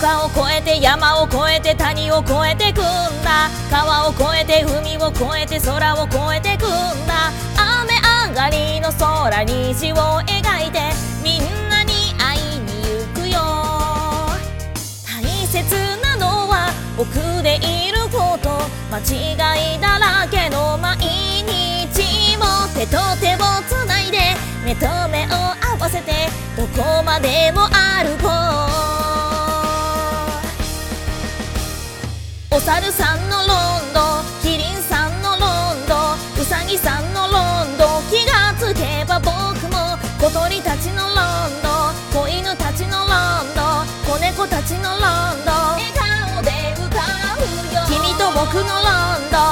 丘を越えて山を越えて谷を越えてくんだ。川を越えて海を越えて空を越えてくんだ。雨上がりの空虹を描いてみんなに会いに行くよ。大切なのは僕でいること。間違いだらけの毎日も手と手をつないで目と目を合わせてどこまでも歩こう。お猿さんのロンド、キリンさんのロンド、ウサギさんのロンド、気がつけば僕も小鳥たちのロンド、子犬たちのロンド、子猫たちのロンド、笑顔で歌うよ。君と僕のロンド、